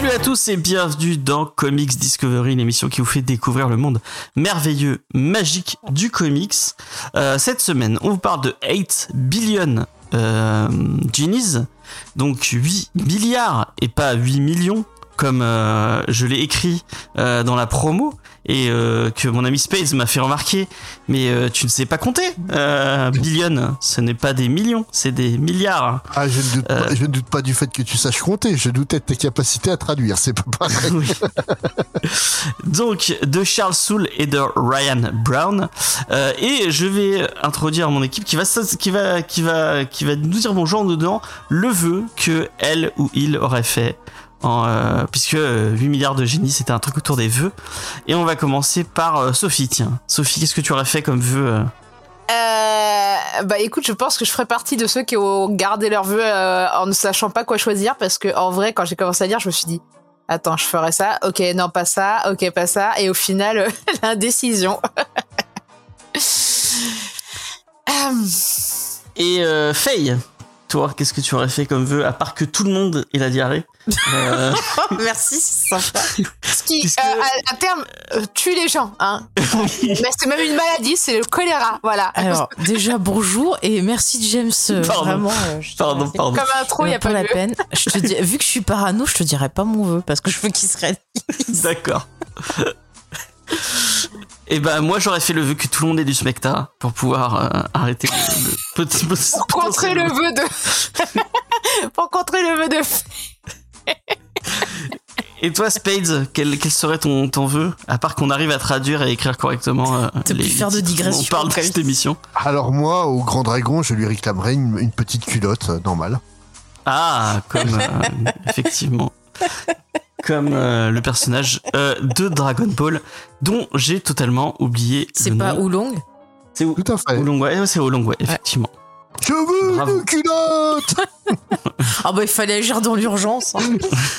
Salut à tous et bienvenue dans Comics Discovery, l'émission qui vous fait découvrir le monde merveilleux, magique du comics. Cette semaine, on vous parle de 8 billion Genies, donc 8 milliards et pas 8 millions, comme je l'ai écrit dans la promo. Et que mon ami Spades m'a fait remarquer, mais tu ne sais pas compter. Billion, ce n'est pas des millions, c'est des milliards. Ah, je ne doute pas du fait que tu saches compter, je doutais de tes capacités à traduire, c'est pas pareil. Oui. Donc, de Charles Soule et de Ryan Brown. Et je vais introduire mon équipe qui va nous dire bonjour dedans le vœu que elle ou il aurait fait. Puisque 8 milliards de génies, c'était un truc autour des vœux. Et on va commencer par Sophie. Tiens, Sophie, qu'est-ce que tu aurais fait comme vœu Bah écoute, je pense que je ferais partie de ceux qui ont gardé leurs vœux en ne sachant pas quoi choisir, parce que en vrai, quand j'ai commencé à lire, je me suis dit attends, je ferais ça, ok, non pas ça, ok pas ça, et au final l'indécision. Et Faye, toi, qu'est-ce que tu aurais fait comme vœu, à part que tout le monde ait la diarrhée? Merci, c'est sympa. Ce qui, à terme, tue les gens, hein. Mais c'est même une maladie, c'est le choléra, voilà. Alors, déjà, bonjour, et merci James, vraiment. Pardon. Comme un trou, il n'y a pas la de peine. Vu que je suis parano, je te dirais pas mon vœu, parce que je veux qu'il se réalise. D'accord. Et ben moi j'aurais fait le vœu que tout le monde ait du smecta pour pouvoir arrêter le petit pour contrer le vœu de pour contrer le vœu de. Et toi Spades, quel serait ton vœu, à part qu'on arrive à traduire et écrire correctement plus faire de digression. On parle de cette émission. Alors moi, au Grand Dragon, je lui réclamerais une petite culotte normale. Ah, comme effectivement. Comme le personnage de Dragon Ball, dont j'ai totalement oublié c'est le nom. C'est pas Oolong? C'est tout à fait. Oolong, ouais, c'est Oolong, ouais, effectivement. Je veux une culotte. Ah bah il fallait agir dans l'urgence. Hein.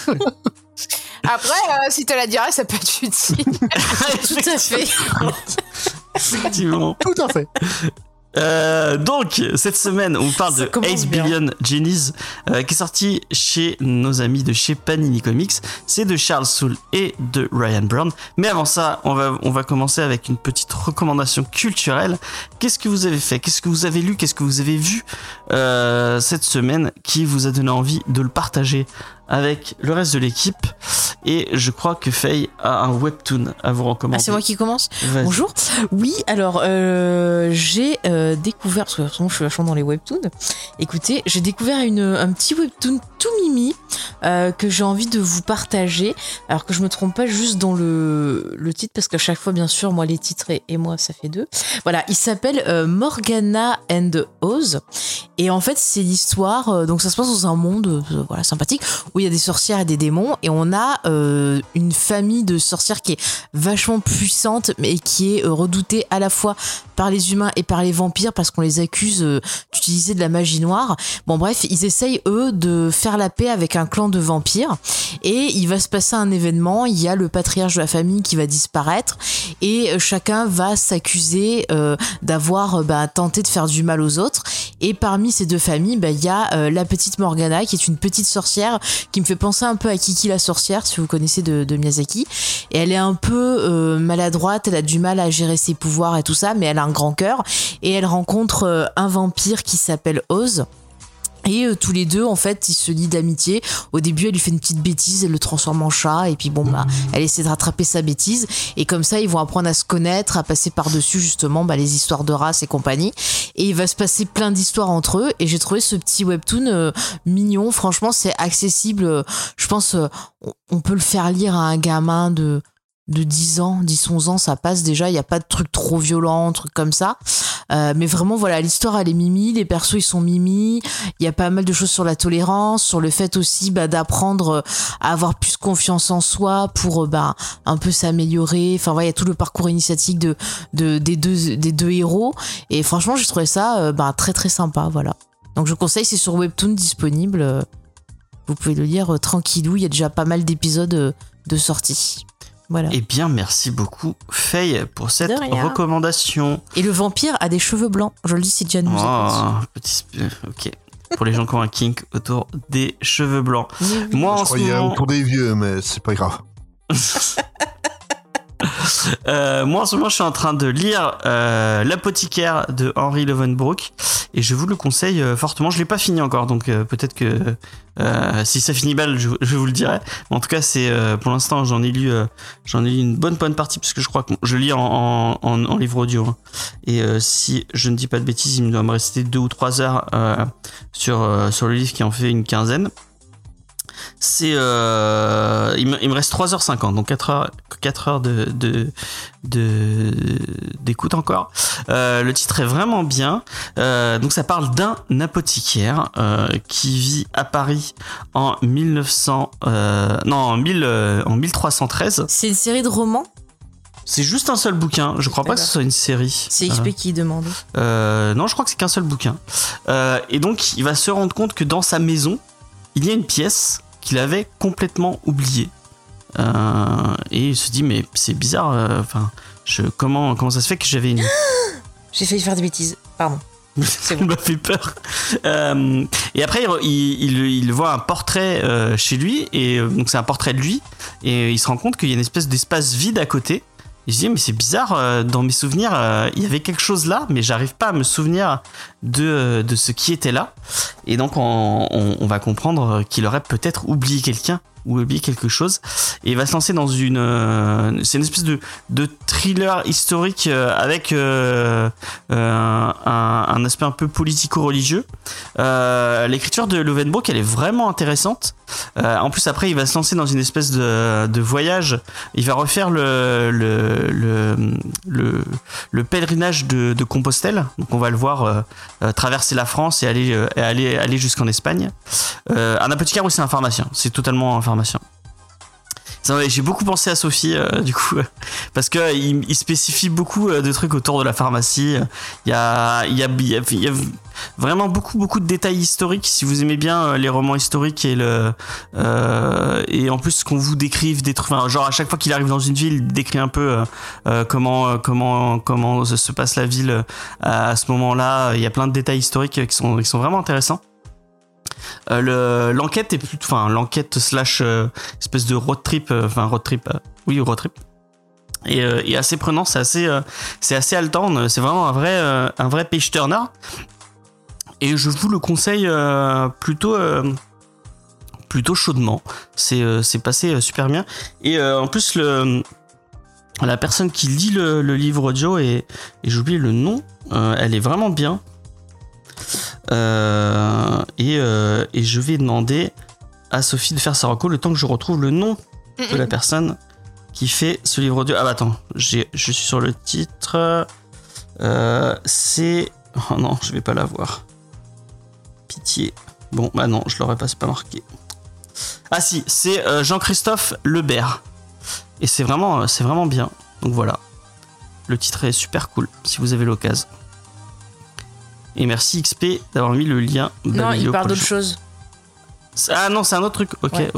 Après, si t'as la diarrhée, ça peut être utile. Tout à fait. Effectivement. Tout à fait. Donc, cette semaine, on parle de 8 billion Genies, qui est sorti chez nos amis de chez Panini Comics. C'est de Charles Soule et de Ryan Brown. Mais avant ça, on va commencer avec une petite recommandation culturelle. Qu'est-ce que vous avez fait? Qu'est-ce que vous avez lu? Qu'est-ce que vous avez vu cette semaine qui vous a donné envie de le partager avec le reste de l'équipe? Et je crois que Faye a un webtoon à vous recommander. Ah, c'est moi qui commence. Vas-y. Bonjour. Oui, alors j'ai découvert, parce que de toute façon je suis vachement dans les webtoons. Écoutez, j'ai découvert un petit webtoon tout mimi que j'ai envie de vous partager. Alors que je me trompe pas juste dans le titre, parce qu'à chaque fois, bien sûr, moi les titres et moi ça fait deux. Voilà, il s'appelle Morgana and Oz. Et en fait, c'est l'histoire. Donc ça se passe dans un monde voilà, sympathique où il y a des sorcières et des démons, et on a une famille de sorcières qui est vachement puissante, mais qui est redoutée à la fois par les humains et par les vampires, parce qu'on les accuse d'utiliser de la magie noire. Bon bref, ils essayent eux de faire la paix avec un clan de vampires, et il va se passer un événement. Il y a le patriarche de la famille qui va disparaître, et chacun va s'accuser d'avoir tenté de faire du mal aux autres. Et parmi ces deux familles, il y a la petite Morgana, qui est une petite sorcière qui me fait penser un peu à Kiki la sorcière, si vous connaissez de Miyazaki. Et elle est un peu maladroite, elle a du mal à gérer ses pouvoirs et tout ça, mais elle a un grand cœur, et elle rencontre un vampire qui s'appelle Oz. Et tous les deux, en fait, ils se lient d'amitié. Au début, elle lui fait une petite bêtise, elle le transforme en chat, et puis elle essaie de rattraper sa bêtise. Et comme ça, ils vont apprendre à se connaître, à passer par-dessus justement les histoires de race et compagnie. Et il va se passer plein d'histoires entre eux. Et j'ai trouvé ce petit webtoon mignon. Franchement, c'est accessible. Je pense on peut le faire lire à un gamin de 10 ans, 10-11 ans, ça passe déjà, il n'y a pas de trucs trop violents, trucs comme ça. Mais vraiment, voilà, l'histoire, elle est mimi, les persos, ils sont mimi. Il y a pas mal de choses sur la tolérance, sur le fait aussi d'apprendre à avoir plus confiance en soi pour un peu s'améliorer. Enfin, voilà, il y a tout le parcours initiatique des deux héros. Et franchement, j'ai trouvé ça très très sympa, voilà. Donc je conseille, c'est sur Webtoon disponible. Vous pouvez le lire tranquillou, il y a déjà pas mal d'épisodes de sortie. Voilà. Eh bien, merci beaucoup, Faye, pour cette recommandation. Et le vampire a des cheveux blancs. Je le dis si Jan nous écoute. Petit... Ok. pour les gens qui ont un kink autour des cheveux blancs. Moi, en ce moment, pour des vieux, mais c'est pas grave. Moi en ce moment je suis en train de lire L'apothicaire de Henry Leeuwenbroek et je vous le conseille fortement. Je l'ai pas fini encore, donc peut-être que si ça finit mal je vous le dirai. En tout cas c'est pour l'instant j'en ai lu une bonne partie parce que je crois que je lis en livre audio hein. Et si je ne dis pas de bêtises il me doit me rester 2 ou 3 heures sur le livre qui en fait une quinzaine. C'est il me reste 3h50 donc 4 heures d'écoute encore. Le titre est vraiment bien. Donc ça parle d'un apothicaire qui vit à Paris en 1313. C'est une série de romans. C'est juste un seul bouquin. Je crois pas que ce soit une série. C'est XP qui demande. Non, je crois que c'est qu'un seul bouquin. Et donc il va se rendre compte que dans sa maison il y a une pièce qu'il avait complètement oublié. Et il se dit mais c'est bizarre. Comment ça se fait que j'avais une... J'ai failli faire des bêtises. Pardon. Ça m'a fait peur. Et après il voit un portrait chez lui et donc c'est un portrait de lui et il se rend compte qu'il y a une espèce d'espace vide à côté. Il se dit mais c'est bizarre, dans mes souvenirs il y avait quelque chose là mais j'arrive pas à me souvenir de ce qui était là. Et donc on va comprendre qu'il aurait peut-être oublié quelqu'un ou oublié quelque chose et il va se lancer dans c'est une espèce de thriller historique avec un aspect un peu politico-religieux. L'écriture de Leeuwenbroek elle est vraiment intéressante. En plus après il va se lancer dans une espèce de voyage. Il va refaire le pèlerinage de Compostelle. Donc on va le voir traverser la France et aller jusqu'en Espagne. Un apothicaire oui c'est un pharmacien. C'est totalement un pharmacien. J'ai beaucoup pensé à Sophie du coup parce que il spécifie beaucoup de trucs autour de la pharmacie. Il y a vraiment beaucoup de détails historiques. Si vous aimez bien les romans historiques et et en plus qu'on vous décrive des trucs, genre à chaque fois qu'il arrive dans une ville, il décrit un peu comment se passe la ville à ce moment-là. Il y a plein de détails historiques qui sont vraiment intéressants. L'enquête est l'enquête slash espèce de road trip et assez prenant. C'est assez haletant. C'est vraiment un vrai page turner et je vous le conseille plutôt chaudement. C'est passé super bien et en plus la personne qui lit le livre audio et j'ai oublié le nom, elle est vraiment bien. Et je vais demander à Sophie de faire sa reco le temps que je retrouve le nom de la personne qui fait ce livre audio. Ah bah attends, je suis sur le titre. C'est... Oh non, je vais pas l'avoir. Pitié. Bon, bah non, je l'aurais pas marqué. Ah si, c'est Jean-Christophe Lebert. Et c'est vraiment bien. Donc voilà. Le titre est super cool, si vous avez l'occasion. Et merci XP d'avoir mis le lien. Non, il parle d'autre chose. Ah non, c'est un autre truc. Ok, ouais.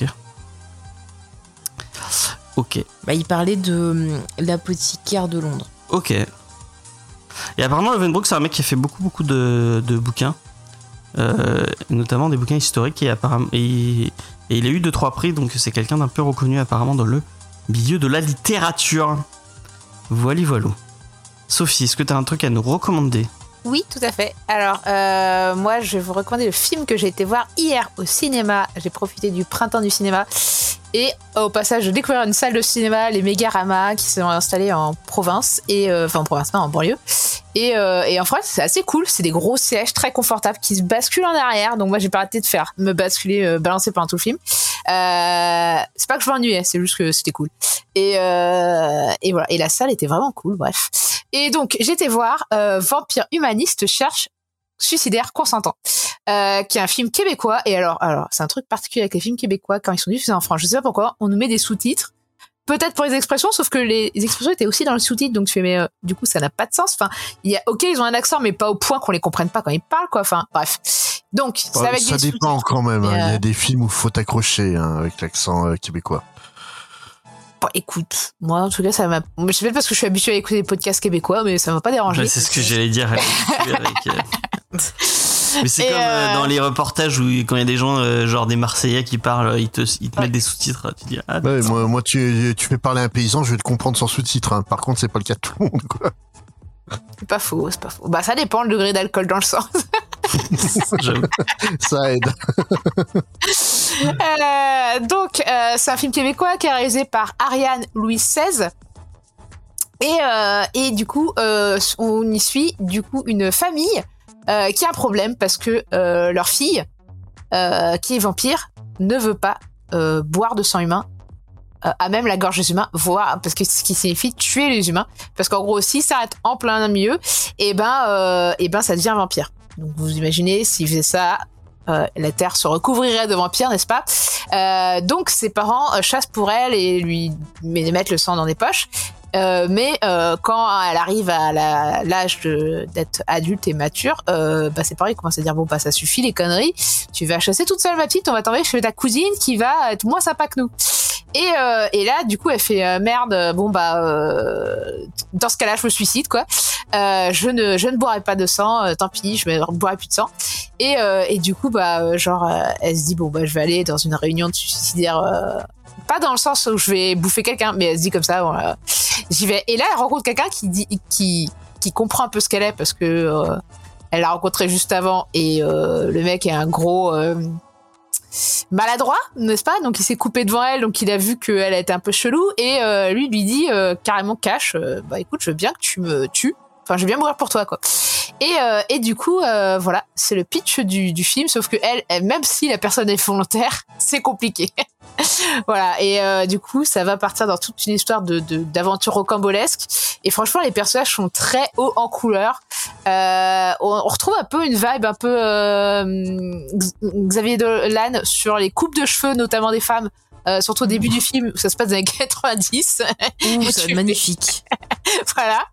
Ok. Bah, il parlait de l'apothicaire de Londres. Ok. Et apparemment, Leeuwenbroek, c'est un mec qui a fait beaucoup de bouquins. Notamment des bouquins historiques. Et il a eu 2-3 prix, donc c'est quelqu'un d'un peu reconnu apparemment dans le milieu de la littérature. Voilà. Sophie, est-ce que tu as un truc à nous recommander ? Oui, tout à fait. Alors, moi, je vais vous recommander le film que j'ai été voir hier au cinéma. J'ai profité du printemps du cinéma. Et au passage, j'ai découvert une salle de cinéma, les Mégarama, qui sont installés en province. En province, non, en banlieue. Et en France, c'est assez cool. C'est des gros sièges très confortables qui se basculent en arrière. Donc moi, j'ai pas arrêté de me basculer, balancer pendant tout le film. C'est pas que je m'ennuyais, c'est juste que c'était cool. Et voilà. Et la salle était vraiment cool, bref. Et donc, j'étais voir Vampire humaniste cherche suicidaire consentant, qui est un film québécois. Et alors, c'est un truc particulier avec les films québécois quand ils sont diffusés en France. Je sais pas pourquoi, on nous met des sous-titres. Peut-être pour les expressions, sauf que les expressions étaient aussi dans le sous-titre, donc tu fais, mais du coup, ça n'a pas de sens. Enfin, ils ont un accent, mais pas au point qu'on les comprenne pas quand ils parlent, quoi. Enfin, bref. Donc, c'est avec ça des dépend quand même. Il y a des films où il faut accrocher avec l'accent québécois. Bon, écoute, moi, en tout cas, ça m'a. Je sais pas parce que je suis habituée à écouter des podcasts québécois, mais ça m'a pas dérangé. C'est ce que j'allais dire. Mais c'est comme dans les reportages où quand il y a des gens, genre des Marseillais qui parlent, ils te mettent des sous-titres. Tu dis, moi tu fais parler à un paysan, je vais te comprendre sans sous-titres. Hein. Par contre, c'est pas le cas de tout le monde, quoi. C'est pas faux. Bah, ça dépend le degré d'alcool dans le sang. Ça aide. Donc, c'est un film québécois qui est réalisé par Ariane Louise XVI. Et du coup, on y suit du coup une famille qui a un problème parce que leur fille, qui est vampire, ne veut pas boire de sang humain, à même la gorge des humains, voire parce que ce qui signifie tuer les humains, parce qu'en gros, s'il s'arrête en plein milieu, et ben ça devient vampire. Donc vous imaginez, s'il faisait ça, la terre se recouvrirait de vampires, n'est-ce pas? Donc ses parents chassent pour elle et lui mettent le sang dans des poches. Mais quand elle arrive à l'âge d'être adulte et mature, ses parents commencent à dire bon ça suffit les conneries, tu vas chasser toute seule ma petite, on va t'envoyer chez ta cousine qui va être moins sympa que nous. Et là du coup elle fait merde, dans ce cas-là je me suicide quoi. Je ne boirai pas de sang, tant pis, je ne boirai plus de sang. Et du coup elle se dit je vais aller dans une réunion de suicidaires. Pas dans le sens où je vais bouffer quelqu'un, mais elle se dit comme ça, voilà, j'y vais. Et là, elle rencontre quelqu'un qui comprend un peu ce qu'elle est parce que elle l'a rencontré juste avant et le mec est un gros maladroit, n'est-ce pas? Donc il s'est coupé devant elle, donc il a vu qu'elle était un peu chelou et lui dit carrément cash, écoute, je veux bien que tu me tues. Enfin, je vais bien mourir pour toi, quoi. Et du coup, voilà, c'est le pitch du film, sauf que elle, même si la personne est volontaire, c'est compliqué. Voilà, et du coup, ça va partir dans toute une histoire d'aventure rocambolesque. Et franchement, les personnages sont très hauts en couleur. On retrouve un peu une vibe un peu Xavier Dolan sur les coupes de cheveux, notamment des femmes. Surtout au début du film, où ça se passe dans les 90. Ouh, ça va être magnifique. Voilà.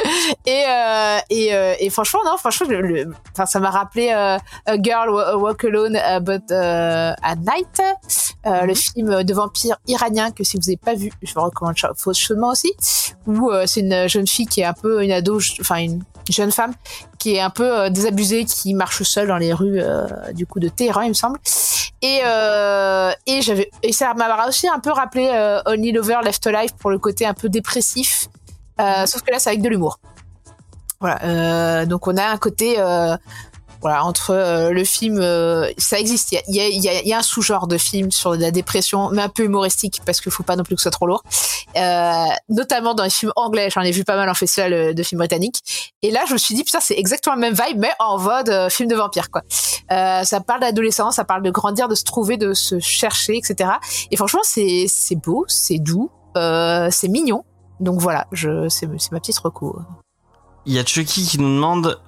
Et franchement, ça m'a rappelé A Girl Walk Alone But at Night, le film de vampire iranien que si vous n'avez pas vu, je vous recommande chaudement aussi, où c'est une jeune fille qui est un peu une ado, une jeune femme qui est un peu désabusée, qui marche seule dans les rues du coup de Téhéran, il me semble. Et ça m'a aussi un peu rappelé Only Lover Left Alive pour le côté un peu dépressif, sauf que là c'est avec de l'humour. Voilà, donc on a un côté entre le film, ça existe, il y a un sous-genre de film sur la dépression, mais un peu humoristique parce qu'il faut pas non plus que ce soit trop lourd, notamment dans les films anglais. J'en ai vu pas mal en festival de films britanniques, et là je me suis dit putain, c'est exactement le même vibe mais en mode film de vampire quoi. Ça parle d'adolescence, ça parle de grandir, de se trouver, de se chercher, etc. Et franchement c'est beau, c'est doux, c'est mignon, donc voilà, c'est ma petite reco. Il y a Chucky qui nous demande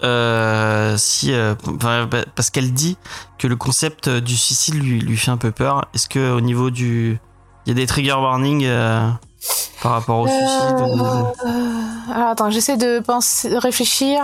parce qu'elle dit que le concept du suicide lui fait un peu peur. Est-ce que au niveau il y a des trigger warnings par rapport au suicide Alors attends, j'essaie de réfléchir.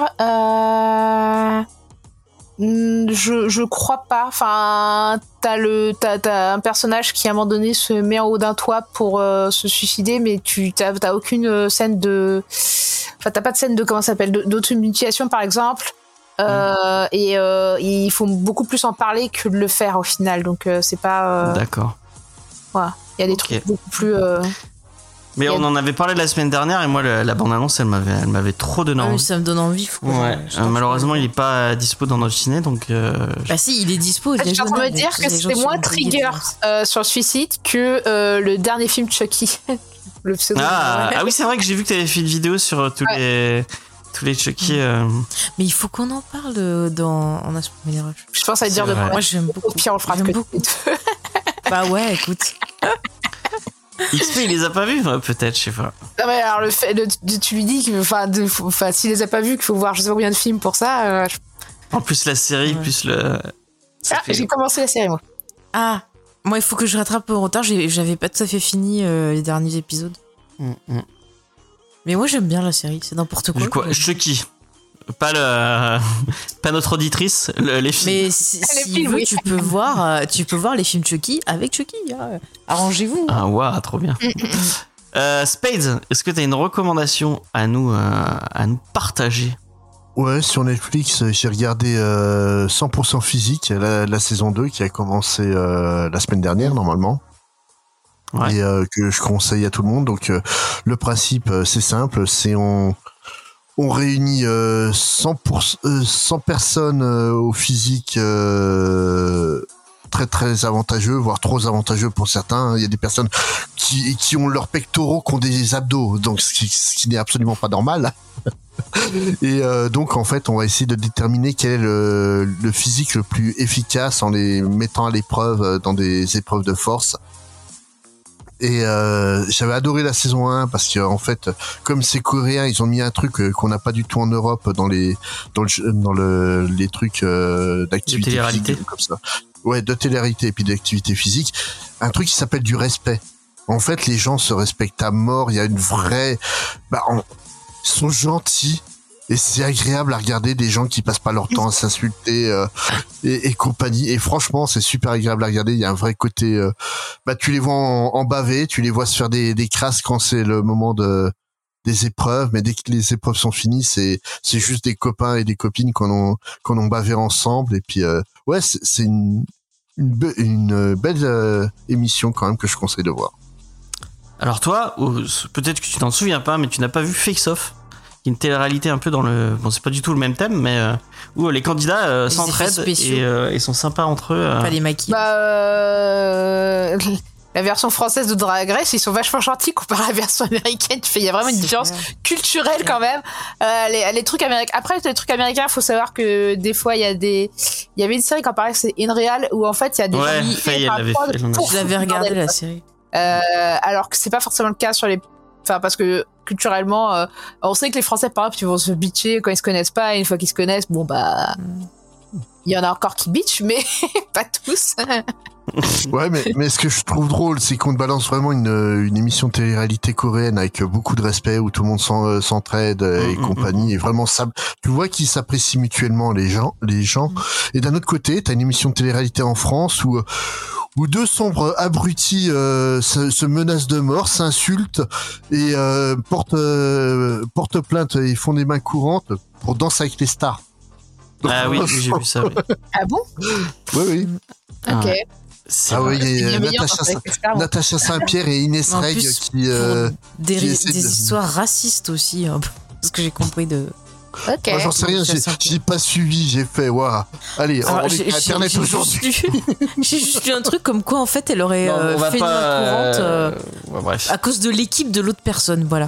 Je crois pas. Enfin, t'as un personnage qui à un moment donné se met en haut d'un toit pour se suicider, mais t'as aucune scène de. Enfin, t'as pas de scène de comment ça s'appelle, d'automutilation par exemple. Et il faut beaucoup plus en parler que de le faire au final. Donc c'est pas. D'accord. Voilà, il y a des trucs beaucoup plus. Mais on en avait parlé la semaine dernière et moi la bande-annonce elle m'avait trop donné envie. Ça me donne envie. Malheureusement il est pas dispo dans notre ciné donc. Bah si, il est dispo. Je suis en train de me dire que c'était moins trigger sur le suicide que le dernier film Chucky. Le pseudo. Ah oui, c'est vrai que j'ai vu que tu avais fait une vidéo sur tous les Chucky. Mais il faut qu'on en parle dans On a spoilé. Je pense à dire de moi j'aime beaucoup. Au pire on le fera beaucoup. Bah ouais, écoute. XP il les a pas vus peut-être, je sais pas. Non mais alors tu lui dis que s'il les a pas vus qu'il faut voir je sais pas combien de films pour ça. En plus la série plus le. J'ai commencé la série moi. Ah. Moi, il faut que je rattrape au retard. J'avais pas tout à fait fini les derniers épisodes. Mais moi, j'aime bien la série. C'est n'importe quoi. Du coup, Chucky. Pas notre auditrice, les films. Mais si vous, tu peux voir les films Chucky avec Chucky. Arrangez-vous. Ah, waouh, trop bien. Spades, est-ce que tu as une recommandation à nous partager? Ouais, sur Netflix, j'ai regardé 100% physique, la saison 2 qui a commencé la semaine dernière normalement. Ouais. Et que je conseille à tout le monde. Donc le principe c'est simple, c'est on réunit 100 personnes au physique très très avantageux, voire trop avantageux pour certains. Il y a des personnes qui ont leurs pectoraux qui ont des abdos, donc ce qui n'est absolument pas normal. Et donc en fait on va essayer de déterminer quel est le physique le plus efficace en les mettant à l'épreuve dans des épreuves de force. Et j'avais adoré la saison 1 parce que en fait comme c'est coréen, ils ont mis un truc qu'on n'a pas du tout en Europe dans les trucs d'activité physique comme ça. Ouais, de télé-réalité et puis d'activité physique, un truc qui s'appelle du respect. En fait, les gens se respectent à mort, il y a une vraie ils sont gentils. Et c'est agréable à regarder des gens qui passent pas leur temps à s'insulter et compagnie. Et franchement, c'est super agréable à regarder. Il y a un vrai côté. Tu les vois en baver, tu les vois se faire des crasses quand c'est le moment des épreuves. Mais dès que les épreuves sont finies, c'est juste des copains et des copines qu'on ont bavé ensemble. Et puis ouais, c'est une belle émission quand même que je conseille de voir. Alors toi, peut-être que tu t'en souviens pas, mais tu n'as pas vu Face Off, qui est une télé-réalité un peu dans le... Bon, c'est pas du tout le même thème, mais où les candidats s'entraident et sont sympas entre eux. Pas les maquis. La version française de Drag Race, ils sont vachement gentils comparé à la version américaine. Il y a vraiment une différence culturelle quand même. Les trucs américains. Après, les trucs américains, il faut savoir que des fois, il y avait une série quand pareil, c'est In Real, où en fait, il y a des gens je l'avais regardé la série. Alors que c'est pas forcément le cas sur les... Enfin, parce que culturellement, on sait que les Français, par exemple, ils vont se bitcher quand ils se connaissent pas, et une fois qu'ils se connaissent, bon, il y en a encore qui bitchent, mais pas tous. Ouais, mais ce que je trouve drôle, c'est qu'on te balance vraiment une émission de télé-réalité coréenne avec beaucoup de respect, où tout le monde s'entraide et compagnie, et vraiment ça, tu vois qu'ils s'apprécient mutuellement les gens. Et d'un autre côté, t'as une émission de télé-réalité en France où deux sombres abrutis se menacent de mort, s'insultent et portent plainte et font des mains courantes pour Danser avec les stars. Donc, oui, j'ai vu ça. Oui. Ah bon ? Oui. Ok. Il y a Natacha Saint-Pierre et Inès Reg qui des histoires racistes aussi, hein, parce que j'ai compris de... Ok. Moi, j'en sais rien, j'ai pas suivi, j'ai fait, waouh. Allez, on est sur Internet aujourd'hui. J'ai juste lu un truc comme quoi, en fait, elle aurait fait une main courante à cause de l'équipe de l'autre personne, voilà.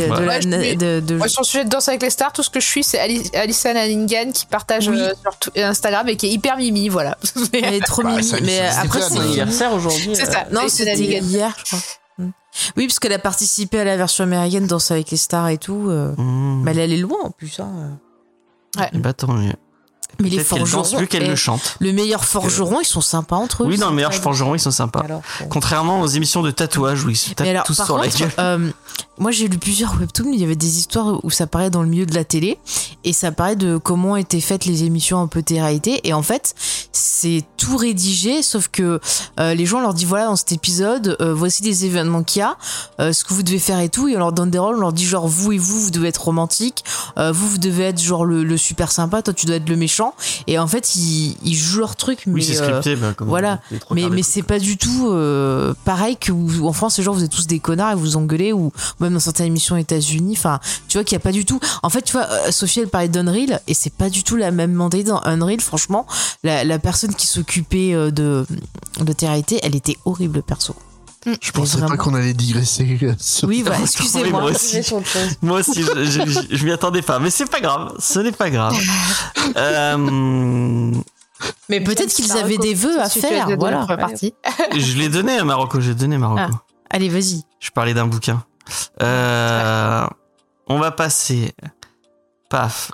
Moi, sur le sujet de Danse avec les stars, tout ce que je suis, c'est Alyssa Nalingan qui partage sur Instagram et qui est hyper mimi, voilà. Elle est trop mimi, mais après, c'est anniversaire aujourd'hui. C'est ça. Non, c'était hier, je crois. Oui, parce qu'elle a participé à la version américaine Danse avec les stars et tout. Mais elle est loin en plus. Ouais. Bah tant mieux. Mais les forgerons, plus qu'elle le chante. Le meilleur forgeron, ils sont sympas entre eux. Oui, non, le meilleur forgeron, ils sont sympas. Alors, contrairement aux émissions de tatouage où ils se tapent tous sur la gueule. Moi, j'ai lu plusieurs webtoons. Il y avait des histoires où ça paraît dans le milieu de la télé et ça paraît de comment étaient faites les émissions un peu télé-réalité. Et en fait, c'est tout rédigé, sauf que les gens leur disent voilà, dans cet épisode, voici les événements qu'il y a, ce que vous devez faire et tout. Et on leur donne des rôles, on leur dit genre vous et vous devez être romantiques, vous devez être genre le super sympa, toi tu dois être le méchant. Et en fait, ils jouent leur truc, mais c'est scripté, comme voilà. Mais c'est pas du tout pareil que en France, les gens vous êtes tous des connards et vous engueulez, ou même dans certaines émissions aux États-Unis. Enfin, tu vois qu'il y a pas du tout. En fait, tu vois, Sophie elle parlait d'Unreal et c'est pas du tout la même mentalité dans Unreal. Franchement, la personne qui s'occupait de télé-réalité, elle était horrible perso. Je pensais pas qu'on allait digresser. Oui, voilà, excusez-moi. Moi aussi, je m'y attendais pas. Mais c'est pas grave, ce n'est pas grave. Mais peut-être qu'ils avaient des vœux à faire. Voilà. Je l'ai donné à Marocco, Allez, vas-y. Je parlais d'un bouquin. On va passer, paf,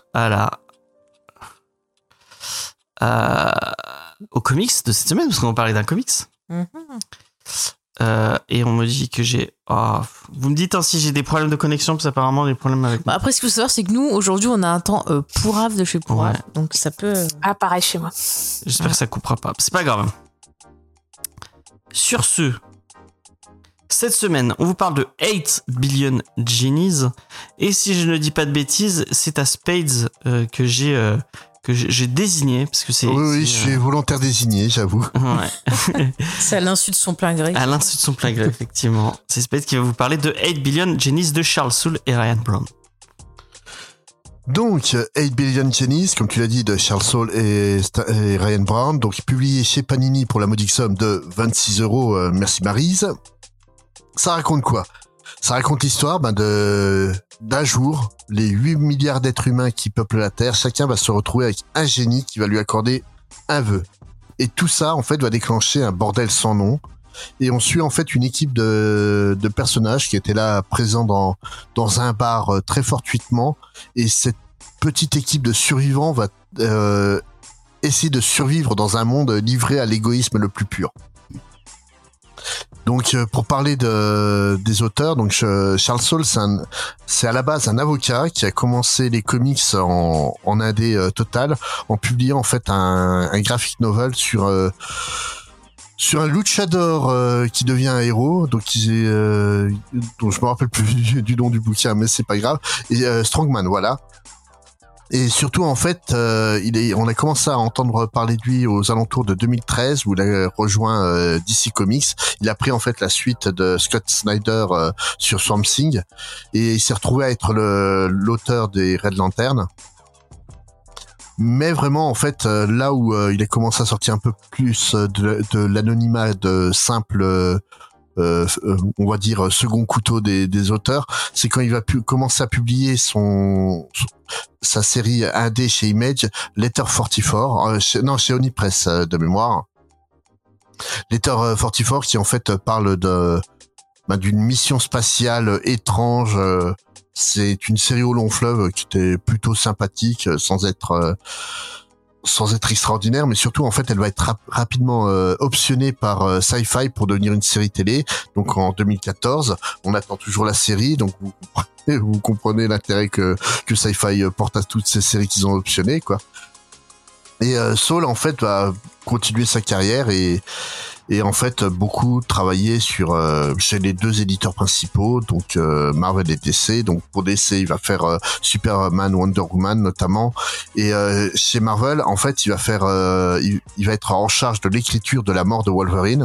aux comics de cette semaine, parce qu'on parlait d'un comics. Et on me dit que j'ai... vous me dites si j'ai des problèmes de connexion, parce qu'apparemment des problèmes avec... Après, ce qu'il faut savoir, c'est que nous, aujourd'hui, on a un temps pourrave de chez Pourrave. Ouais. Donc ça peut... Ah, pareil chez moi. J'espère que ça coupera pas. C'est pas grave. Sur ce, cette semaine, on vous parle de 8 Billion Genies. Et si je ne dis pas de bêtises, c'est à Spades que j'ai désigné. Parce que oui, je suis volontaire désigné, j'avoue. Ouais. C'est à l'insu de son plein gré. À l'insu de son plein gré, effectivement. C'est Spades qui va vous parler de 8 Billion Genies de Charles Soule et Ryan Brown. Donc, 8 Billion Genies, comme tu l'as dit, de Charles Soule et Ryan Brown, donc publié chez Panini pour la modique somme de 26 €, merci Maryse. Ça raconte quoi? Ça raconte l'histoire d'un jour, les 8 milliards d'êtres humains qui peuplent la Terre, chacun va se retrouver avec un génie qui va lui accorder un vœu. Et tout ça, en fait, va déclencher un bordel sans nom. Et on suit en fait une équipe de personnages qui étaient là présents dans un bar très fortuitement, et cette petite équipe de survivants va essayer de survivre dans un monde livré à l'égoïsme le plus pur. Donc pour parler des auteurs, donc Charles Soule, c'est à la base un avocat qui a commencé les comics en indé total en publiant en fait un graphic novel sur un luchador qui devient un héros, donc dont je me rappelle plus du nom du bouquin, mais c'est pas grave. Et Strongman, voilà. Et surtout, en fait, on a commencé à entendre parler de lui aux alentours de 2013, où il a rejoint DC Comics. Il a pris en fait la suite de Scott Snyder sur Swamp Thing, et il s'est retrouvé à être l'auteur des Red Lantern. Mais vraiment, en fait, là où il a commencé à sortir un peu plus de l'anonymat de simple, on va dire, second couteau des auteurs, c'est quand il va commencer à publier sa série indé chez Image, Letter 44, chez Onipress de mémoire. Letter 44 qui en fait parle d'une mission spatiale étrange. C'est une série au long fleuve qui était plutôt sympathique, sans être extraordinaire, mais surtout en fait elle va être rapidement optionnée par Sci-Fi pour devenir une série télé. Donc en 2014, on attend toujours la série, donc vous comprenez l'intérêt que Sci-Fi porte à toutes ces séries qu'ils ont optionnées, quoi. Et Soule en fait va continuer sa carrière et en fait beaucoup travailler chez les deux éditeurs principaux, donc Marvel et DC. Donc pour DC il va faire Superman, Wonder Woman notamment, et chez Marvel en fait il va être en charge de l'écriture de la mort de Wolverine.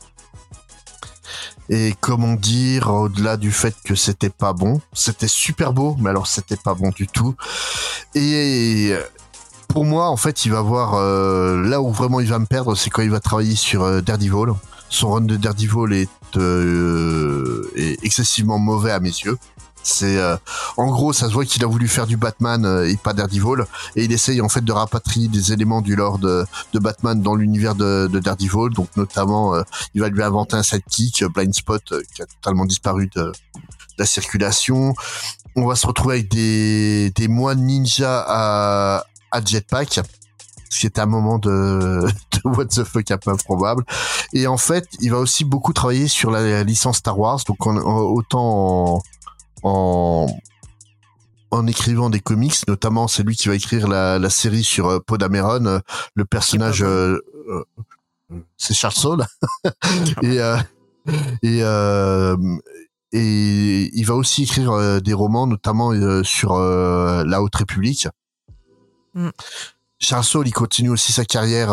Et comment dire, au-delà du fait que c'était pas bon, c'était super beau, mais alors c'était pas bon du tout. Et pour moi, en fait, il va voir là où vraiment il va me perdre, c'est quand il va travailler sur Daredevil. Son run de Daredevil est excessivement mauvais à mes yeux. C'est en gros, ça se voit qu'il a voulu faire du Batman et pas Daredevil, et il essaye en fait de rapatrier des éléments du lore de Batman dans l'univers de Daredevil. Donc notamment, il va lui inventer un sidekick, Blind Spot, qui a totalement disparu de la circulation. On va se retrouver avec des moines ninja à Jetpack, ce qui est un moment de what the fuck un peu improbable. Et en fait, il va aussi beaucoup travailler sur la licence Star Wars, donc autant en écrivant des comics, notamment c'est lui qui va écrire la série sur Poe Dameron, le personnage c'est Charles Soule. et il va aussi écrire des romans, notamment sur la Haute République. Charles Soule, il continue aussi sa carrière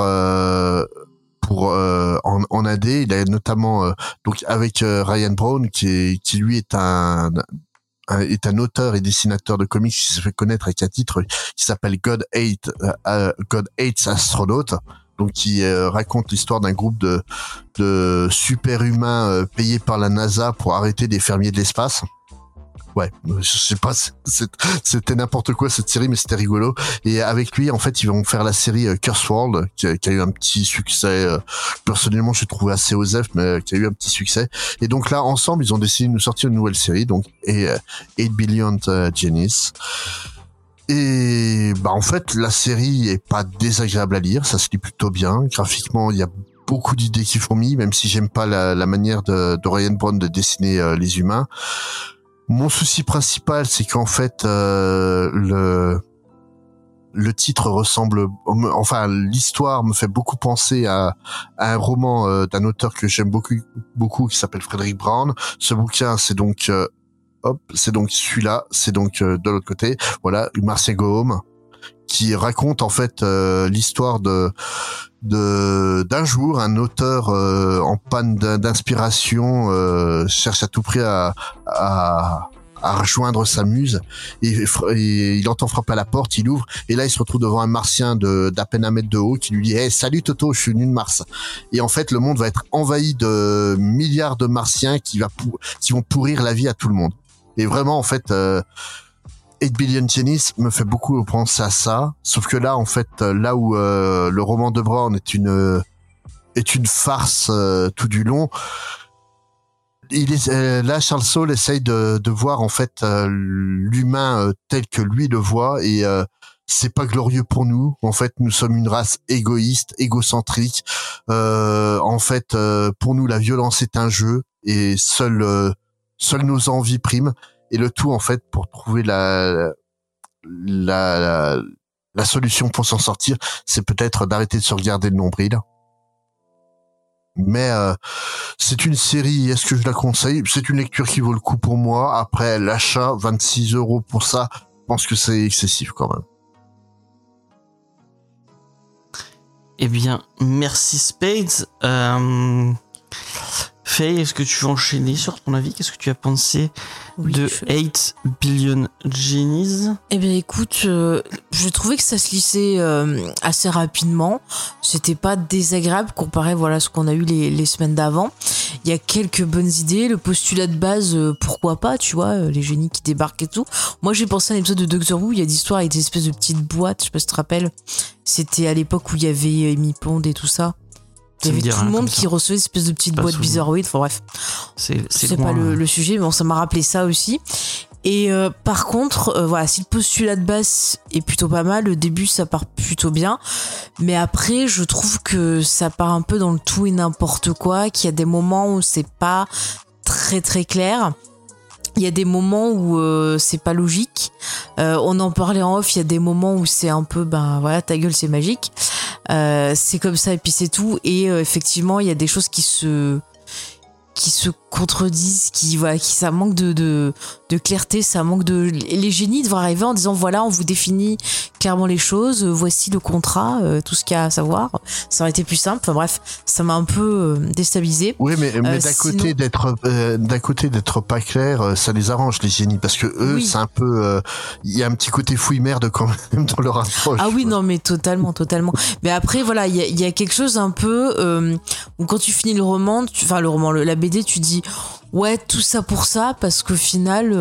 en AD. Il a notamment donc avec Ryan Brown qui lui est un auteur et dessinateur de comics qui s'est fait connaître avec un titre qui s'appelle God Hates Astronaut, donc qui raconte l'histoire d'un groupe de super-humains payés par la NASA pour arrêter des fermiers de l'espace. Ouais, je sais pas, c'était n'importe quoi cette série, mais c'était rigolo. Et avec lui, en fait, ils vont faire la série Curse World, qui a eu un petit succès. Personnellement, j'ai trouvé assez osef, mais qui a eu un petit succès. Et donc là, ensemble, ils ont décidé de nous sortir une nouvelle série, donc 8 Billion Genies. Et en fait, la série est pas désagréable à lire, ça se lit plutôt bien. Graphiquement, il y a beaucoup d'idées qui fourmillent, même si j'aime pas la manière de Ryan Brown de dessiner les humains. Mon souci principal, c'est qu'en fait, le titre ressemble, enfin l'histoire me fait beaucoup penser à un roman d'un auteur que j'aime beaucoup qui s'appelle Frederick Brown. Ce bouquin, c'est donc c'est donc celui-là, c'est donc de l'autre côté, voilà, Martien Go-Home, qui raconte en fait l'histoire d'un jour un auteur en panne d'inspiration cherche à tout prix à rejoindre sa muse et il entend frapper à la porte, il ouvre et là il se retrouve devant un martien d'à peine 1 mètre de haut qui lui dit hey, salut Toto, je suis venu de Mars. Et en fait le monde va être envahi de milliards de martiens qui vont pourrir la vie à tout le monde. Et vraiment en fait 8 Billion Jennies me fait beaucoup penser à ça, sauf que là en fait là où le roman de Brown est une farce tout du long, là Charles Soule essaye de voir en fait l'humain tel que lui le voit et c'est pas glorieux pour nous. En fait, nous sommes une race égoïste, égocentrique. En fait, pour nous, la violence est un jeu et seules nos envies priment. Et le tout, en fait, pour trouver la solution pour s'en sortir, c'est peut-être d'arrêter de se regarder le nombril. Mais c'est une série, est-ce que je la conseille? C'est une lecture qui vaut le coup pour moi. Après, l'achat, 26 € pour ça, je pense que c'est excessif quand même. Eh bien, merci Spades. Faye, est-ce que tu veux enchaîner sur ton avis? Qu'est-ce que tu as pensé de 8 Billion Genies? Eh bien écoute, je trouvais que ça se lissait assez rapidement. C'était pas désagréable comparé à ce qu'on a eu les semaines d'avant. Il y a quelques bonnes idées. Le postulat de base, pourquoi pas, tu vois, les génies qui débarquent et tout. Moi j'ai pensé à un épisode de Doctor Who, il y a des histoires avec des espèces de petites boîtes, je sais pas si tu te rappelles. C'était à l'époque où il y avait Amy Pond et tout ça. Il y avait tout le monde qui recevait des espèces de petites boîtes bizarroïdes. Enfin bref, c'est pas le sujet, mais bon, ça m'a rappelé ça aussi. Et par contre, si le postulat de base est plutôt pas mal, le début ça part plutôt bien, mais après je trouve que ça part un peu dans le tout et n'importe quoi, qu'il y a des moments où c'est pas très très clair. Il y a des moments où c'est pas logique. On en parlait en off, il y a des moments où c'est un peu ta gueule c'est magique. C'est comme ça et puis c'est tout. Et effectivement il y a des choses qui se contredisent, ça manque de clarté, ça manque les génies devraient arriver en disant voilà, on vous définit clairement les choses, voici le contrat, tout ce qu'il y a à savoir. Ça aurait été plus simple. Enfin bref, ça m'a un peu déstabilisé. Oui, mais d'un côté d'être pas clair, ça les arrange les génies parce que eux, c'est un peu, il y a un petit côté fouille merde quand même dans leur approche. Ah oui, non mais totalement. Mais après voilà, il y a quelque chose un peu où quand tu finis le roman, la BD, tu dis ouais, tout ça pour ça, parce qu'au final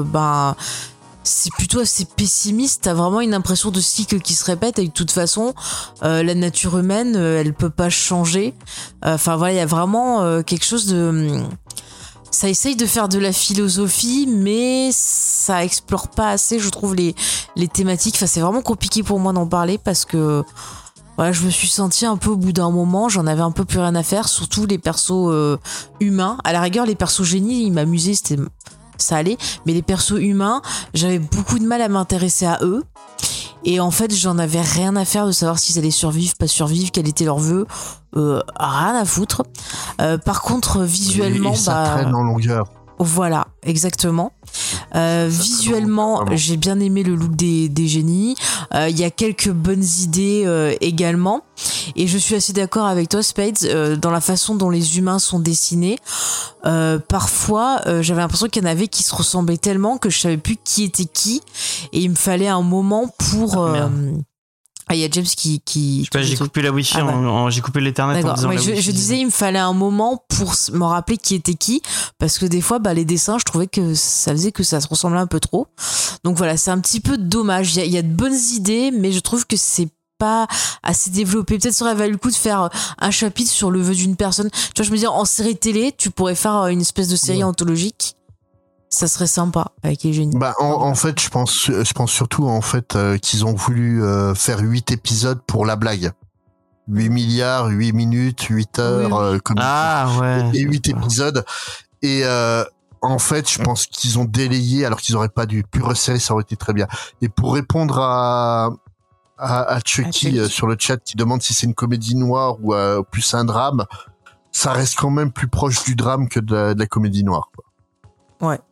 c'est plutôt assez pessimiste. T'as vraiment une impression de cycle qui se répète et de toute façon la nature humaine elle peut pas changer. Il y a vraiment quelque chose de ça essaye de faire de la philosophie mais ça explore pas assez, je trouve, les thématiques. C'est vraiment compliqué pour moi d'en parler parce que je me suis sentie un peu au bout d'un moment, j'en avais un peu plus rien à faire, surtout les persos humains. À la rigueur, les persos génies, ils m'amusaient, ça allait, mais les persos humains, j'avais beaucoup de mal à m'intéresser à eux. Et en fait, j'en avais rien à faire de savoir s'ils allaient survivre, pas survivre, quel était leur vœu, rien à foutre. Par contre, visuellement, et ça traîne en longueur. Voilà, exactement. Visuellement, j'ai bien aimé le look des génies. Il y a quelques bonnes idées également. Et je suis assez d'accord avec toi, Spades, dans la façon dont les humains sont dessinés. Parfois, j'avais l'impression qu'il y en avait qui se ressemblaient tellement que je savais plus qui était qui. Et il me fallait un moment pour... il y a James qui j'ai coupé la wifi, j'ai coupé l'Ethernet en disant je disais il me fallait un moment pour me rappeler qui était qui, parce que des fois les dessins, je trouvais que ça faisait que ça se ressemblait un peu trop. Donc voilà, c'est un petit peu dommage. Il y a de bonnes idées, mais je trouve que c'est pas assez développé. Peut-être ça aurait valu le coup de faire un chapitre sur le vœu d'une personne. Tu vois, je me dis en série télé, tu pourrais faire une espèce de série anthologique. Ça serait sympa avec les génies. En fait, je pense surtout en fait qu'ils ont voulu faire 8 épisodes pour la blague. 8 milliards, 8 minutes, 8 heures, et 8 épisodes. Et en fait, je pense qu'ils ont délayé alors qu'ils auraient pas dû. Plus resserrer, ça aurait été très bien. Et pour répondre à à Chucky sur le chat qui demande si c'est une comédie noire ou plus un drame. Ça reste quand même plus proche du drame que de la comédie noire, quoi. Ouais.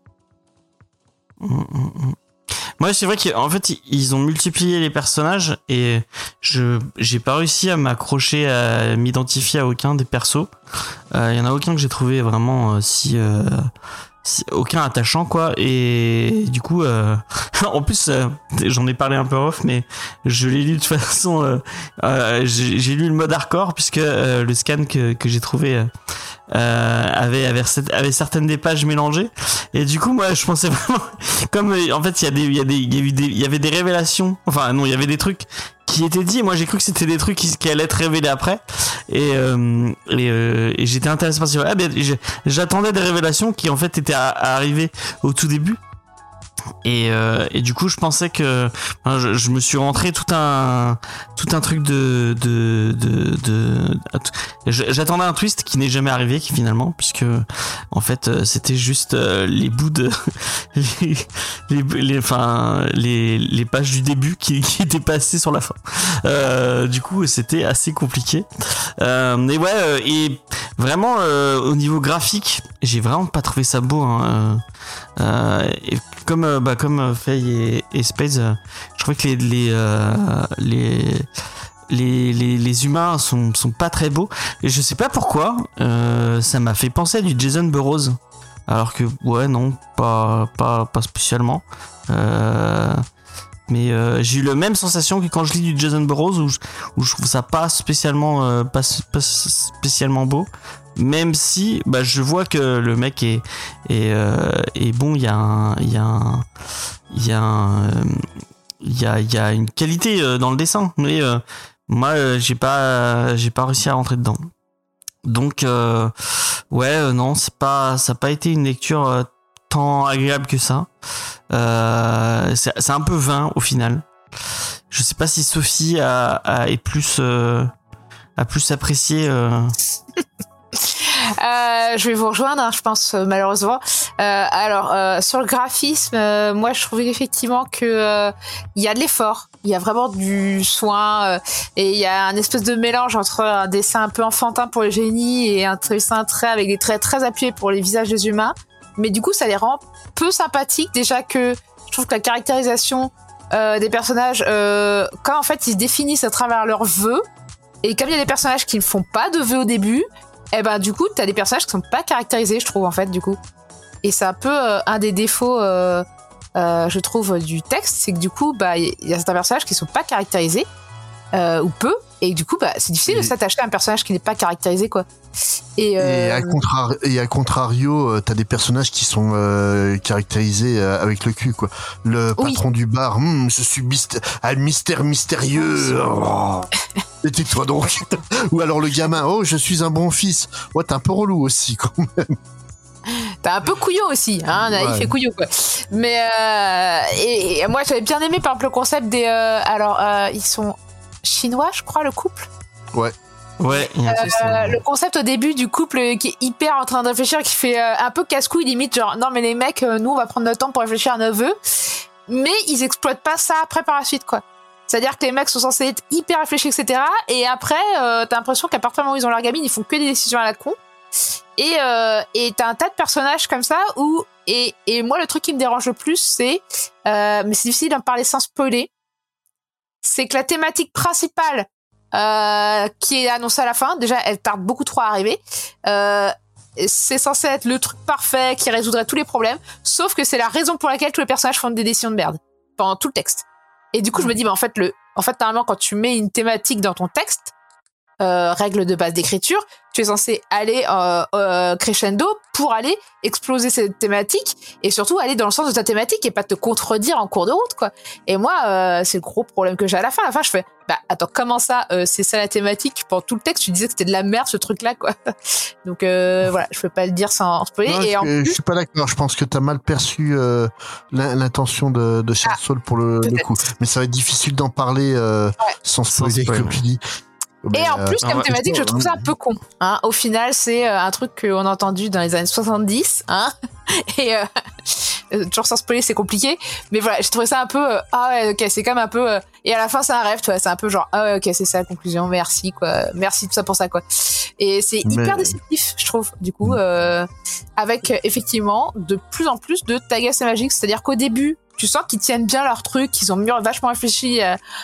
Moi, c'est vrai qu'en fait, ils ont multiplié les personnages et j'ai pas réussi à m'accrocher, à m'identifier à aucun des persos. Il y en a aucun que j'ai trouvé vraiment aucun attachant, quoi. Et du coup, en plus, j'en ai parlé un peu off, mais je l'ai lu de toute façon. J'ai lu le mode hardcore puisque le scan que j'ai trouvé avait certaines des pages mélangées. Et du coup, moi, je pensais vraiment, comme en fait, il y avait des révélations. Enfin, non, il y avait des trucs qui étaient dits. Et moi, j'ai cru que c'était des trucs qui allaient être révélés après. Et j'étais intéressé par ça. J'attendais des révélations qui en fait étaient arrivées au tout début. Et du coup, je pensais que je me suis rentré tout un truc j'attendais un twist qui n'est jamais arrivé, qui finalement, puisque en fait c'était juste les bouts de les pages du début qui étaient passées sur la fin. Du coup, c'était assez compliqué. Mais ouais, et vraiment au niveau graphique, j'ai vraiment pas trouvé ça beau, hein. Et comme Faye et Spades, je trouvais que les humains sont pas très beaux, et je sais pas pourquoi ça m'a fait penser à du Jason Burrows, alors que ouais, non, pas spécialement, mais j'ai eu la même sensation que quand je lis du Jason Burrows où je trouve ça pas spécialement spécialement beau, même si je vois que le mec est bon. Il y a une qualité dans le dessin, mais moi j'ai pas réussi à rentrer dedans. Donc non, ça a pas été une lecture tant agréable que ça. C'est un peu vain au final. Je sais pas si Sophie a plus apprécié. Je vais vous rejoindre, hein, je pense, malheureusement. Alors, sur le graphisme, moi, je trouvais effectivement que il y a de l'effort, il y a vraiment du soin, et il y a un espèce de mélange entre un dessin un peu enfantin pour les génies et un dessin avec des traits très appuyés pour les visages des humains. Mais du coup, ça les rend peu sympathiques. Déjà que je trouve que la caractérisation des personnages, quand en fait ils se définissent à travers leurs vœux, et comme il y a des personnages qui ne font pas de vœux au début, du coup, t'as des personnages qui sont pas caractérisés, je trouve, en fait, du coup. Et c'est un peu un des défauts, je trouve, du texte, c'est que du coup, il y a certains personnages qui sont pas caractérisés, ou peu, et du coup, c'est difficile de s'attacher à un personnage qui n'est pas caractérisé, quoi. Et à contrario, t'as des personnages qui sont caractérisés avec le cul, quoi. Le patron du bar, je suis mystère mystérieux. Oh. Et tais-toi donc. Ou alors le gamin, je suis un bon fils. Ouais, t'es un peu relou aussi, quand même. T'as un peu couillon aussi, hein, naïf et couillon, quoi. Mais et moi j'avais bien aimé par exemple le concept des ils sont chinois, je crois, le couple. Ouais. Le concept au début du couple qui est hyper en train de réfléchir, qui fait un peu casse-couille limite, genre non mais les mecs, nous on va prendre notre temps pour réfléchir à nos vœux, mais ils exploitent pas ça après par la suite, quoi. C'est-à-dire que les mecs sont censés être hyper réfléchis, etc. Et après, t'as l'impression qu'à partir du moment où ils ont leur gamine, ils font que des décisions à la con. Et t'as un tas de personnages comme ça où et moi le truc qui me dérange le plus, c'est mais c'est difficile d'en parler sans spoiler, c'est que la thématique principale qui est annoncée à la fin, déjà elle tarde beaucoup trop à arriver. C'est censé être le truc parfait qui résoudrait tous les problèmes, sauf que c'est la raison pour laquelle tous les personnages font des décisions de merde pendant tout le texte. Et du coup, je me dis, en fait, normalement, quand tu mets une thématique dans ton texte, règle de base d'écriture, tu es censé aller crescendo pour aller exploser cette thématique et surtout aller dans le sens de ta thématique et pas te contredire en cours de route, quoi. Et moi, c'est le gros problème que j'ai à la fin. À la fin, je fais, attends, comment ça, c'est ça la thématique? Pendant tout le texte, tu disais que c'était de la merde, ce truc-là, quoi. Donc, voilà, je peux pas le dire sans spoiler. Je suis pas d'accord. Je pense que t'as mal perçu l'intention de Charles Soule pour le coup. Mais ça va être difficile d'en parler sans spoiler, comme tu dis. Et en plus, comme thématique, je trouve ça un peu con. Hein. Au final, c'est un truc qu'on a entendu dans les années 70. Hein. Et toujours sans spoiler, c'est compliqué. Mais voilà, j'ai trouvé ça un peu, ok, c'est quand même un peu, et à la fin, c'est un rêve, tu vois, c'est un peu genre, ok, c'est ça la conclusion, merci, quoi. Merci tout ça pour ça, quoi. Et c'est hyper déceptif, je trouve, du coup, avec, effectivement, de plus en plus de Tagas et Magic, c'est-à-dire qu'au début, tu sens qu'ils tiennent bien leur truc, qu'ils ont vachement réfléchi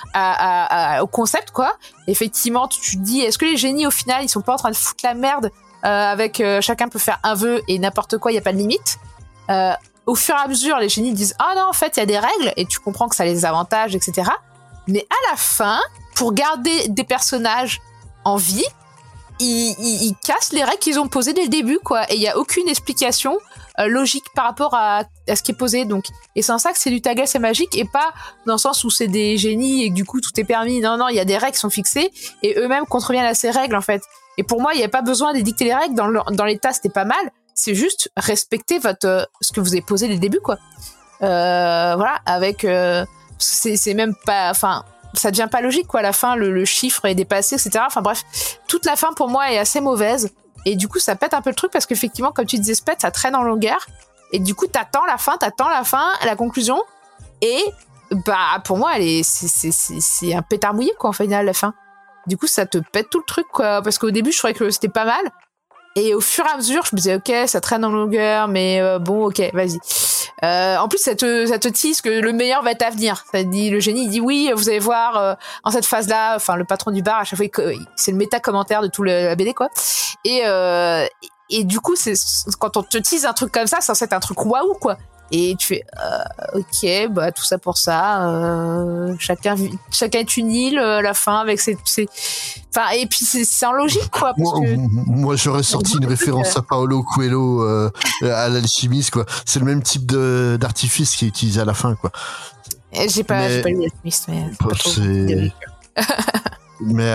au concept, quoi. Effectivement, tu te dis, est-ce que les génies, au final, ils sont pas en train de foutre la merde avec chacun peut faire un vœu et n'importe quoi, il y a pas de limite. Au fur et à mesure, les génies disent, ah non, en fait, il y a des règles et tu comprends que ça les avantage, etc. Mais à la fin, pour garder des personnages en vie, ils cassent les règles qu'ils ont posées dès le début, quoi. Et il y a aucune explication logique par rapport à ce qui est posé, donc. Et c'est en ça que c'est du Tagas et Magic, et pas dans le sens où c'est des génies et que du coup tout est permis. Non, il y a des règles qui sont fixées et eux-mêmes contreviennent à ces règles, en fait. Et pour moi, il n'y a pas besoin d'édicter les règles. Dans l'état, c'était pas mal. C'est juste respecter ce que vous avez posé dès le début, quoi. Voilà, avec c'est même pas, enfin, ça devient pas logique, quoi. À la fin, le chiffre est dépassé, etc. Enfin bref, toute la fin pour moi est assez mauvaise. Et du coup, ça pète un peu le truc parce qu'effectivement, comme tu disais, ça traîne en longueur. Et du coup, t'attends la fin, la conclusion. Et bah, pour moi, c'est un pétard mouillé, quoi, en final, la fin. Du coup, ça te pète tout le truc, quoi. Parce qu'au début, je trouvais que c'était pas mal. Et au fur et à mesure, je me disais, ok, ça traîne en longueur, mais bon, ok, vas-y. En plus, ça te tease que le meilleur va être à venir. Ça dit, le génie, il dit oui, vous allez voir, en cette phase-là, enfin, le patron du bar, à chaque fois, c'est le méta-commentaire de tout la BD, quoi. Et du coup, quand on te tease un truc comme ça, c'est censé être un truc waouh, quoi. Et tu fais, ok, bah, tout ça pour ça, chacun est une île, la fin, avec ses enfin, et puis c'est en logique, quoi. Moi, j'aurais sorti une référence à Paolo Coelho, à l'alchimiste, quoi. C'est le même type d'artifice qui est utilisé à la fin, quoi. J'ai pas lu l'alchimiste, mais mais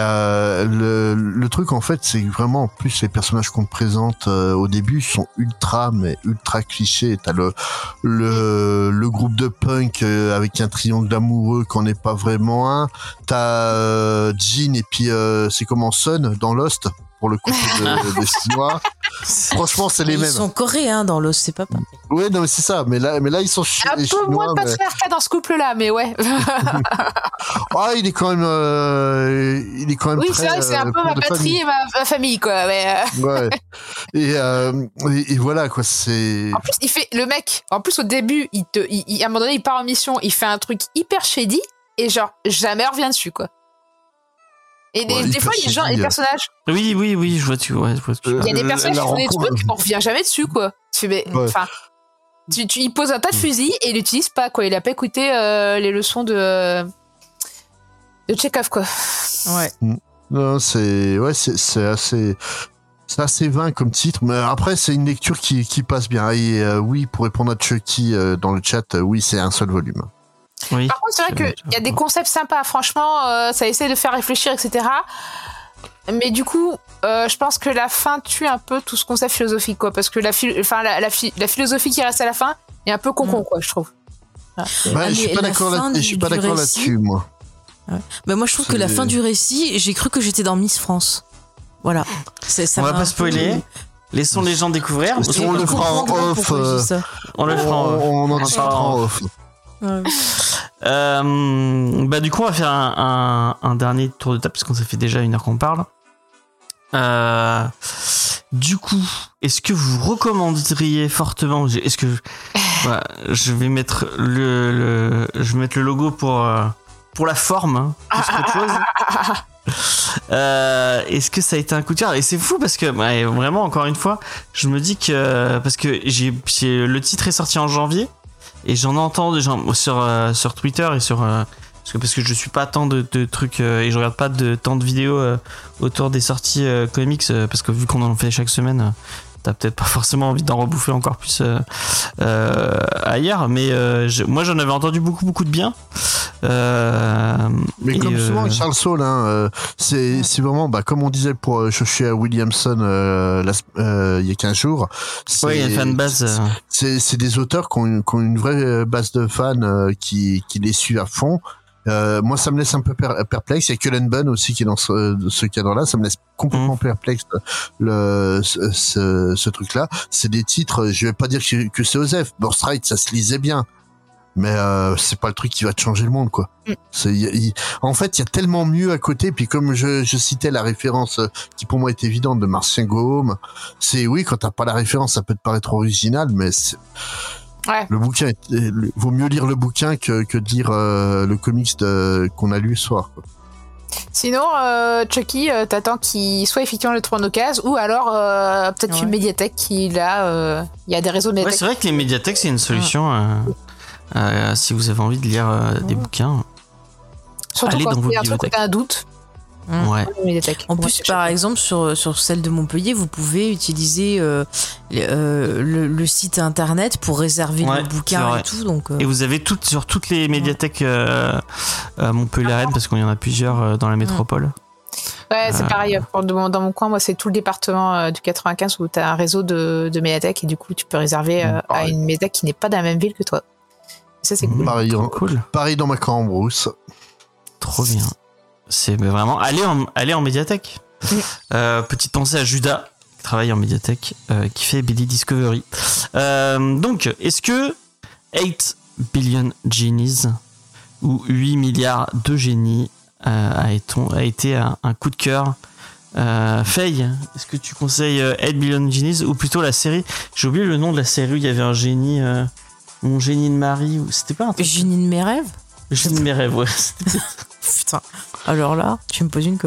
le truc, en fait, c'est que vraiment, en plus, les personnages qu'on te présente au début sont ultra clichés. T'as le groupe de punk avec un triangle amoureux qu'on n'est pas vraiment un. T'as Jin et puis c'est comment Sun dans Lost pour le coup des Chinois. Franchement, c'est les mêmes. Ils sont coréens dans Lost, c'est pas pareil. Ouais, non, mais c'est ça. Mais là, ils sont un peu Chinois. Moins de patriarcat dans ce couple-là, mais ouais. Il est quand même. Oui, très, c'est vrai, c'est un peu ma patrie et ma famille, quoi. Mais ouais. Et voilà, quoi. C'est. En plus, le mec. En plus, au début, à un moment donné, il part en mission, il fait un truc hyper shady et genre jamais revient dessus, quoi. Et des fois, les personnages. Oui, je vois tu. Ouais, il y a des personnages qui font des trucs, on revient jamais dessus, quoi. Enfin, il pose un tas de fusils et il l'utilise pas, quoi. Il a pas écouté les leçons de Chekhov, quoi. Ouais. Non, c'est assez vain comme titre, mais après c'est une lecture qui passe bien. Et oui, pour répondre à Chucky dans le chat, oui, c'est un seul volume. Oui, par contre, c'est vrai qu'il y a des concepts sympas, franchement, ça essaie de faire réfléchir, etc. Mais du coup, je pense que la fin tue un peu tout ce concept philosophique, quoi, parce que la philosophie qui reste à la fin est un peu con, quoi, je trouve. Je suis pas d'accord là-dessus, moi. Ouais. Bah moi, je trouve que la fin du récit, j'ai cru que j'étais dans Miss France. Voilà. On va pas spoiler. Laissons les gens découvrir. On le fera en off. On en discutera en off. Ouais. Bah du coup on va faire un dernier tour de table parce qu'on s'est fait déjà 1 heure qu'on parle. Du coup, est-ce que vous recommanderiez fortement, je vais mettre le logo pour la forme, plus qu'autre chose. Est-ce que ça a été un coup de cœur? Et c'est fou parce que vraiment, encore une fois, je me dis que parce que le titre est sorti en janvier. Et j'en entends des gens sur Twitter et parce que je suis pas tant de trucs et je regarde pas tant de vidéos autour des sorties comics parce que vu qu'on en fait chaque semaine, t'as peut-être pas forcément envie d'en rebouffer encore plus ailleurs. Mais moi j'en avais entendu beaucoup de bien. Mais comme souvent Charles Soule, c'est vraiment comme on disait pour Joshua Williamson il y a 15 jours. Il y a une fanbase. C'est des auteurs qui ont une vraie base de fans qui les suivent à fond. Moi, ça me laisse un peu perplexe. Il y a Cullen Bunn aussi qui est dans ce cadre-là. Ça me laisse complètement perplexe ce truc-là. C'est des titres. Je vais pas dire que c'est Osef. Birthright, ça se lisait bien, mais c'est pas le truc qui va te changer le monde, quoi. En fait, il y a tellement mieux à côté. Puis comme je citais la référence qui pour moi est évidente de Martien Gaume, c'est oui, quand t'as pas la référence, ça peut te paraître original, mais Ouais. le bouquin, vaut mieux lire le bouquin que de lire le comics qu'on a lu ce soir, quoi. Sinon, Chucky, t'attends qu'il soit effectivement le tour en occasion, ou alors peut-être une médiathèque qui là, il y a des réseaux de médiathèques. Ouais, c'est vrai que les médiathèques c'est une solution si vous avez envie de lire des bouquins. Surtout allez quand dans vos il y a un truc où bibliothèques. t'as un doute. Ouais. En plus, par exemple, sur celle de Montpellier, vous pouvez utiliser le site internet pour réserver le bouquin et tout. Donc, Et vous avez sur toutes les médiathèques montpelliéraines, parce qu'il y en a plusieurs dans la métropole. Ouais, c'est pareil. Dans mon coin, moi, c'est tout le département du 95 où t'as un réseau de médiathèques et du coup, tu peux réserver à une médiathèque qui n'est pas dans la même ville que toi. Et ça, c'est cool. Pareil dans ma Cambrousse. Trop bien. C'est vraiment aller en médiathèque. Petite pensée à Judas qui travaille en médiathèque, qui fait Billy Discovery. Donc, est-ce que 8 billion genies ou 8 milliards de génies a été un coup de cœur? Faye, est-ce que tu conseilles 8 billion genies ou plutôt la série? J'ai oublié le nom de la série où il y avait un génie, mon génie de Marie, ou c'était pas un truc? Génie de mes rêves? Génie de mes rêves, ouais. Putain. Alors là, tu me poses une colle.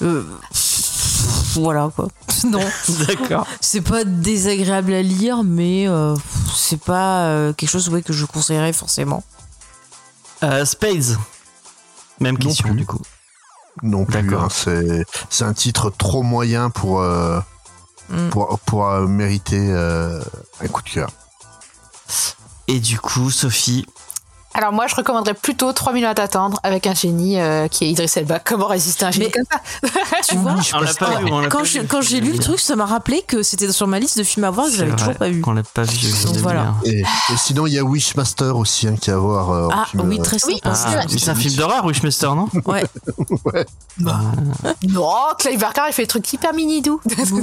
Voilà quoi. Non. D'accord. C'est pas désagréable à lire, mais c'est pas quelque chose que je conseillerais forcément. Spades. Même question du coup. Non plus. Hein, c'est un titre trop moyen pour mériter un coup de cœur. Et du coup, Sophie. Alors moi, je recommanderais plutôt 3 minutes à t'attendre avec un génie qui est Idriss Elba. Comment résister à un génie comme ça? Tu vois, quand j'ai lu le truc, ça m'a rappelé que c'était sur ma liste de films à voir que j'avais toujours pas vu. Qu'on l'a pas vu. Donc voilà. Et sinon, il y a Wishmaster aussi qui a à voir. Oui, très sympa. C'est un film d'horreur, Wishmaster, non? Ouais. Ouais. Non, Clive Barker, il fait des trucs hyper mini-doux.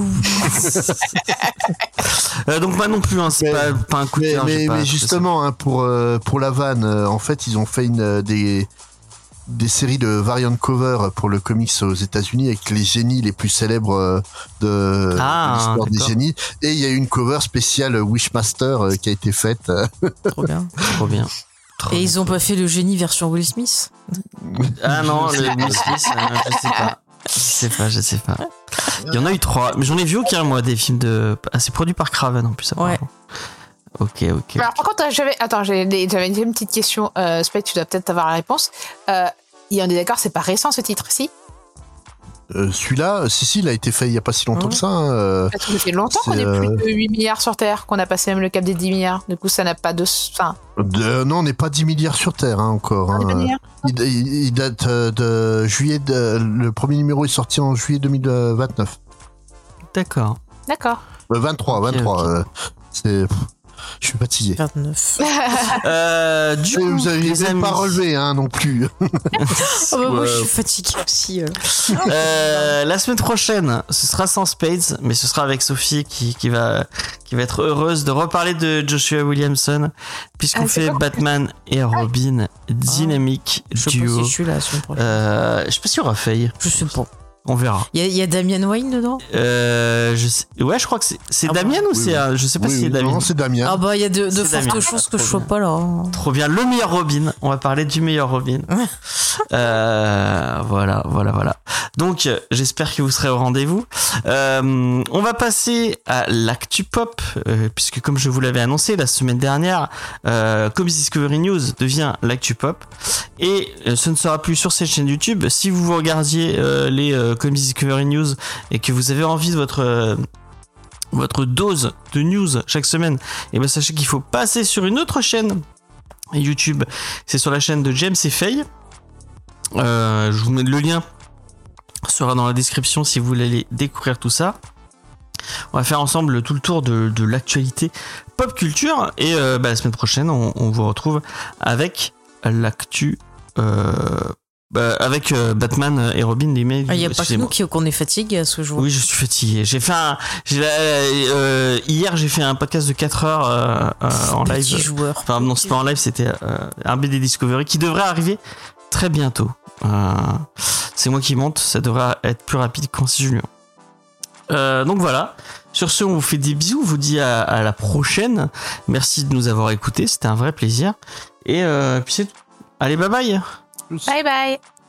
Donc moi non plus, hein, c'est pas un coup de cœur. Mais justement, hein, pour la vanne, en fait, ils ont fait des séries de variant cover pour le comics aux États-Unis avec les génies les plus célèbres de l'histoire des génies. Et il y a eu une cover spéciale Wishmaster qui a été faite. Trop bien. Trop bien. Et ils ont pas fait le génie version Will Smith? Ah non, le Will Smith, je sais pas. Il y en a eu 3, mais j'en ai vu aucun, moi, des films c'est produit par Craven en plus. Ouais. Ok. Alors, par contre, j'avais une petite question. Spade, tu dois peut-être avoir la réponse. On est d'accord, c'est pas récent ce titre, si? Celui-là, si, il a été fait il y a pas si longtemps que ça. Parce que ça fait longtemps qu'on est plus de 8 milliards sur Terre, qu'on a passé même le cap des 10 milliards. Du coup, ça n'a pas de fin. Non, on n'est pas 10 milliards sur Terre encore. Il date de juillet. Le premier numéro est sorti en juillet 2029. D'accord. 23. C'est... Je suis fatigué. 29. Du coup, vous avez pas relevé non plus. Moi, je suis fatigué aussi. La semaine prochaine, ce sera sans Spades, mais ce sera avec Sophie qui va être heureuse de reparler de Joshua Williamson, puisqu'on fait Batman et Robin dynamique duo. Je sais pas si je suis là la semaine prochaine. Je sais pas si on aura Faye. Je sais pas. On verra. Il y a Damian Wayne dedans? Ouais, je crois que c'est Damien ou c'est je sais pas si c'est Damien. Non, c'est Damien. Ah bah il y a de fortes chances que je sois pas là. Trop bien, le meilleur Robin. On va parler du meilleur Robin. Voilà. Donc j'espère que vous serez au rendez-vous. On va passer à l'actu pop, puisque comme je vous l'avais annoncé la semaine dernière, Comics Discovery News devient l'actu pop, et ce ne sera plus sur cette chaîne YouTube. Si vous regardiez les Comics Discovery News et que vous avez envie de votre dose de news chaque semaine, et ben sachez qu'il faut passer sur une autre chaîne YouTube. C'est sur la chaîne de James et Faye. Je vous mets le lien, sera dans la description si vous voulez aller découvrir tout ça. On va faire ensemble tout le tour de l'actualité pop culture, et la semaine prochaine on vous retrouve avec l'actu avec Batman et Robin, l'email. Il n'y a pas que nous qu'on est fatigué à ce jour. Oui, je suis fatigué. Hier, j'ai fait un podcast de 4 heures en live. Petit joueur. Enfin, non, c'est pas en live, c'était un BD Discovery qui devrait arriver très bientôt. C'est moi qui monte, ça devrait être plus rapide qu'en 6 juin. Donc voilà. Sur ce, on vous fait des bisous. On vous dit à la prochaine. Merci de nous avoir écoutés. C'était un vrai plaisir. Et puis c'est tout. Allez, bye bye. Bye bye.